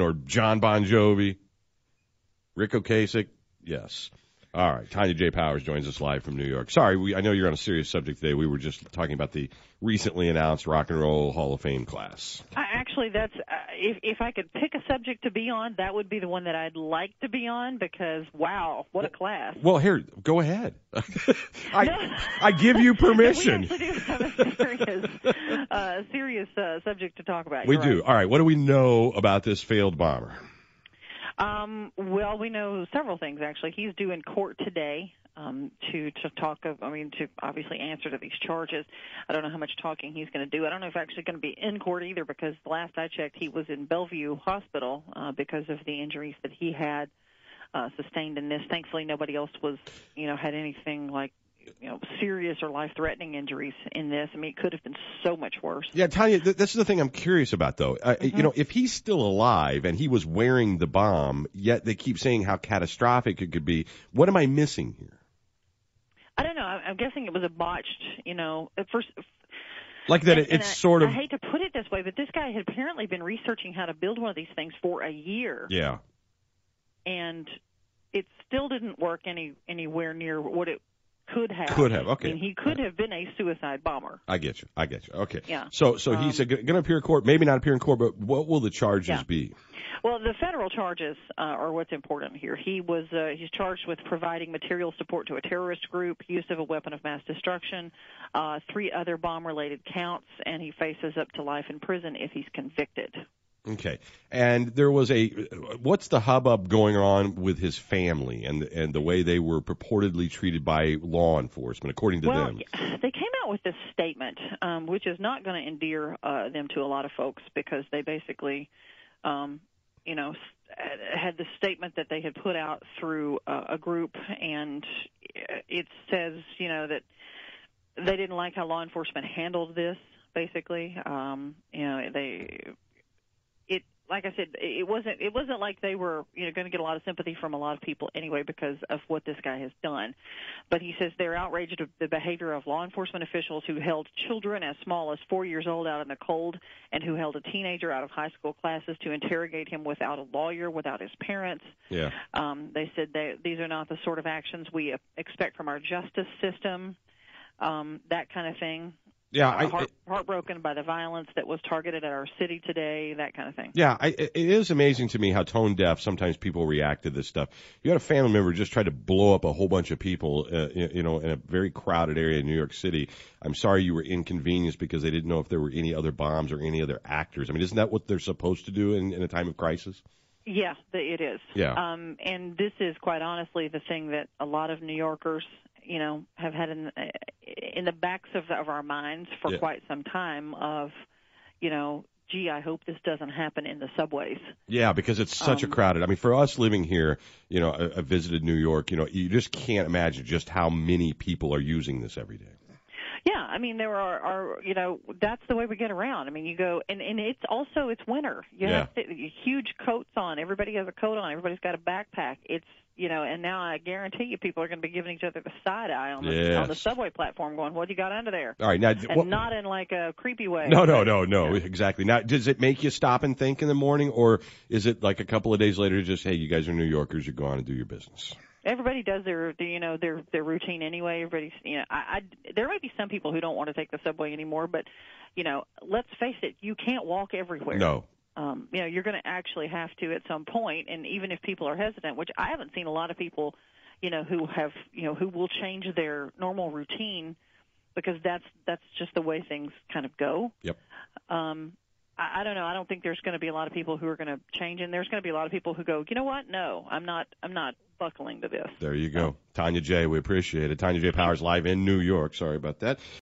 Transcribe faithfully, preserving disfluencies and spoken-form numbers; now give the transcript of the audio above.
or John Bon Jovi, Rick Ocasek. Yes. All right. Tanya J. Powers joins us live from New York. Sorry, we, I know you're on a serious subject today. We were just talking about the recently announced Rock and Roll Hall of Fame class. I, actually, that's uh, if if I could pick a subject to be on, that would be the one that I'd like to be on because wow, what a class! Well, here, go ahead. I no. I give you permission. We actually do have a serious, uh, serious uh, subject to talk about. We You're do. right. All right. What do we know about this failed bomber? Um, well, we know several things, actually. He's due in court today um, to, to talk, of, I mean, to obviously answer to these charges. I don't know how much talking he's going to do. I don't know if he's actually going to be in court either because the last I checked, he was in Bellevue Hospital uh, because of the injuries that he had uh, sustained in this. Thankfully, nobody else was, you know, had anything like, you know, serious or life-threatening injuries in this. I mean, it could have been so much worse. Yeah, Tanya, th- this is the thing I'm curious about, though. Uh, mm-hmm. You know, if he's still alive and he was wearing the bomb, yet they keep saying how catastrophic it could be, what am I missing here? I don't know. I'm guessing it was a botched, you know, at first. Like that and, it, and it's I, sort of... I hate to put it this way, but this guy had apparently been researching how to build one of these things for a year. Yeah. And it still didn't work any anywhere near what it could have. Could have, okay. I mean, he could have been a suicide bomber. I get you. I get you. Okay. Yeah. So so um, he's going to appear in court, maybe not appear in court, but what will the charges yeah. be? Well, the federal charges uh, are what's important here. He was uh, he's charged with providing material support to a terrorist group, use of a weapon of mass destruction, uh, three other bomb-related counts, and he faces up to life in prison if he's convicted. Okay. And there was a, what's the hubbub going on with his family and and the way they were purportedly treated by law enforcement, according to well, them? They came out with this statement, um, which is not going to endear uh, them to a lot of folks because they basically, um, you know, had the statement that they had put out through uh, a group, and it says, you know, that they didn't like how law enforcement handled this, basically. Um, you know, they... It, like I said, it wasn't. It wasn't like they were, you know, going to get a lot of sympathy from a lot of people anyway because of what this guy has done. But he says they're outraged at the behavior of law enforcement officials who held children as small as four years old out in the cold, and who held a teenager out of high school classes to interrogate him without a lawyer, without his parents. Yeah. Um, they said they, these are not the sort of actions we expect from our justice system. Um, that kind of thing. Yeah, uh, I, heart, heartbroken by the violence that was targeted at our city today, that kind of thing. Yeah, I, it is amazing to me how tone deaf sometimes people react to this stuff. You had a family member just try to blow up a whole bunch of people, uh, you know, in a very crowded area in New York City. I'm sorry you were inconvenienced because they didn't know if there were any other bombs or any other actors. I mean, isn't that what they're supposed to do in, in a time of crisis? Yeah, it is. Yeah. Um, and this is quite honestly the thing that a lot of New Yorkers, you know, have had in in the backs of, of our minds for yeah. quite some time of, you know, gee, I hope this doesn't happen in the subways. Yeah, because it's such um, a crowded. I mean, for us living here, you know, I, I visited New York, you know, you just can't imagine just how many people are using this every day. Yeah, I mean, there are, are, you know, that's the way we get around. I mean, you go, and, and it's also, it's winter. You yeah. have to, huge coats on. Everybody has a coat on. Everybody's got a backpack. It's, you know, and now I guarantee you people are going to be giving each other the side eye on the, yes. on the subway platform going, what you got under there? All right. Now, and what, not in like a creepy way. No, no, no, no, yeah. exactly. Now, does it make you stop and think in the morning, or is it like a couple of days later just, hey, you guys are New Yorkers, you go on and do your business? Everybody does their, you know, their their routine anyway. Everybody's, you know, I, I, there might be some people who don't want to take the subway anymore, but, you know, let's face it, you can't walk everywhere. No. Um, you know, you're going to actually have to at some point, and even if people are hesitant, which I haven't seen a lot of people, you know, who have, you know, who will change their normal routine because that's that's just the way things kind of go. Yep. Um, I, I don't know. I don't think there's going to be a lot of people who are going to change, and there's going to be a lot of people who go, you know what? No, I'm not. I'm not buckling to this. There you go. Tanya J., we appreciate it. Tanya J. Powers live in New York. Sorry about that.